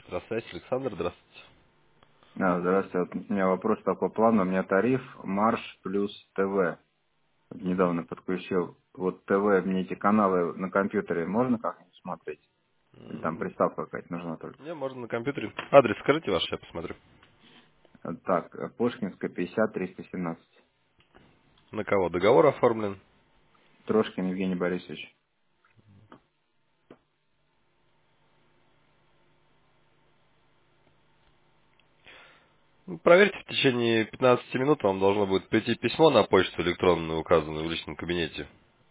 Здравствуйте, Александр, здравствуйте. Здравствуйте. Вот у меня вопрос такой план. У меня тариф Марш плюс ТВ. Вот Мгм. недавно подключил. Вот ТВ, мне эти каналы на компьютере можно как-нибудь смотреть? Или там приставка какая-то нужна только? Мне можно на компьютере. Адрес скажите ваш, я посмотрю. Так, Пушкинская, 50, 317. На кого договор оформлен? Трошкин Евгений Борисович. Проверьте в течение 15 минут, вам должно будет прийти письмо на почту электронную, указанную в личном кабинете,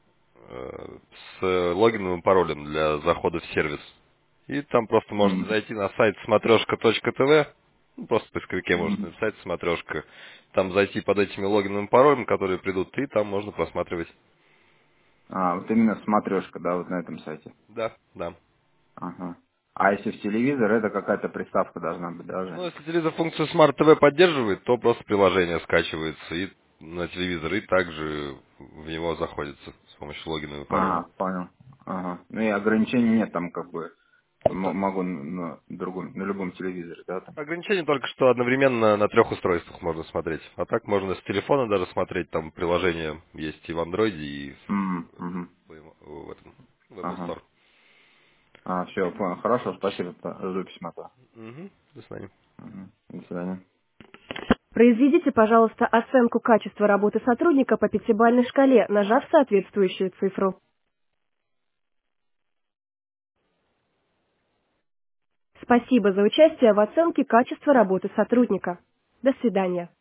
с логином и паролем для захода в сервис. И там просто можете М, зайти на сайт смотрешка.тв, просто в поисковике можете м. написать смотрешка, там зайти под этими логином и паролем, которые придут, и там можно просматривать. Вот именно смотрешка, да, вот на этом сайте. Да, да. Ага. А если в телевизор, это какая-то приставка должна быть даже. Ну, если телевизор функцию Smart TV поддерживает, то просто приложение скачивается и на телевизор, и также в него заходится с помощью логина и пароля. Понял. Ага. Ну и ограничений нет там как бы. Да. Могу на другом, на любом телевизоре, да, там. Ограничение только что одновременно на 3 устройствах можно смотреть. А так можно с телефона даже смотреть, там приложение есть и в Android, и Мгм. в этом в Apple Ага. Store. Все, понял. Хорошо, спасибо. Жду письма-то. Мгм. До свидания. Мгм. До свидания. Произведите, пожалуйста, оценку качества работы сотрудника по пятибалльной шкале, нажав соответствующую цифру. Спасибо за участие в оценке качества работы сотрудника. До свидания.